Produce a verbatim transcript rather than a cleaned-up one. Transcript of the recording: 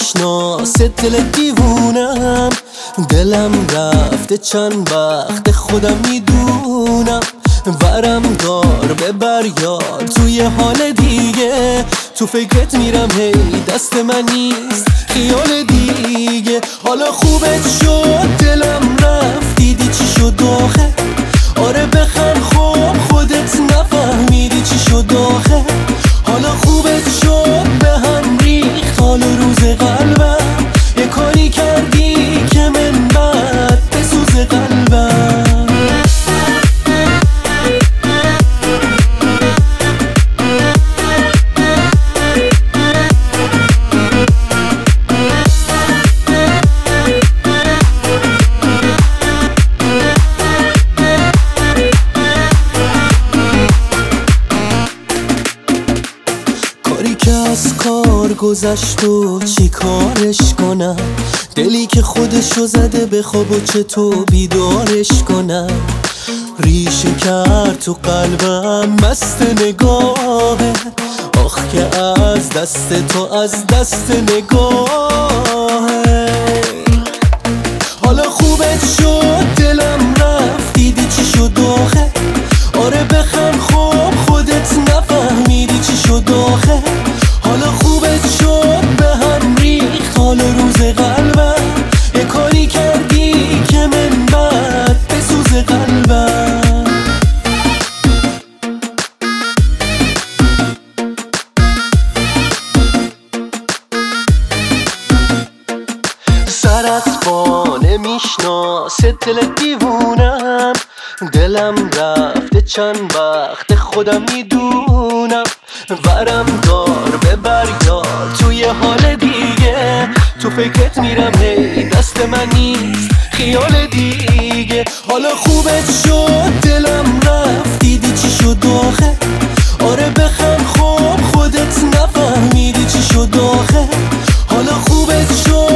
نمیشناسه دل دیوونم، دلم رفته چند وقت خودم میدونم. ورم دار ببر یاد توی حال دیگه، تو فکرت میرم هی دست من نیست خیال دیگه. حالا خوبت شد دلم رفت دیدی چی شد آخه، آره بخند خوب خودت نفهمیدی چی شد آخه. حالا خوبت شد به هم ریخت حال روز قلبم، یه کاری کردی که من بعد بسوز قلبم. کاری که از کار گذشت و چی کارش کنم، دلی که خودشو زده به خواب و چطور بیدارش کنم. ریشه کرد تو قلبم مست نگاهه، آخ که از دست تو از دست نگاهه. حالا خوبت شد دلم رفت دیدی چی شد آخه، آره بخند خوب خودت نفهمیدی چی شد آخه. حالا خوبت شد به هم ریخت حال روز قلبم، یه کاری کردی که من بعد بسوز قلبم. سرت با نمیشناسه دل دیوونم، دلم رفته چند وقت خودم میدونم. ورم دار ببر یاد توی حال دیگه، تو فکرت میرم هی دست من نیست خیال دیگه. حالا خوبت شد دلم رفت دیدی چی شد آخه، آره بخند خوب خودت نفهمیدی چی شد آخه. حالا خوبت شد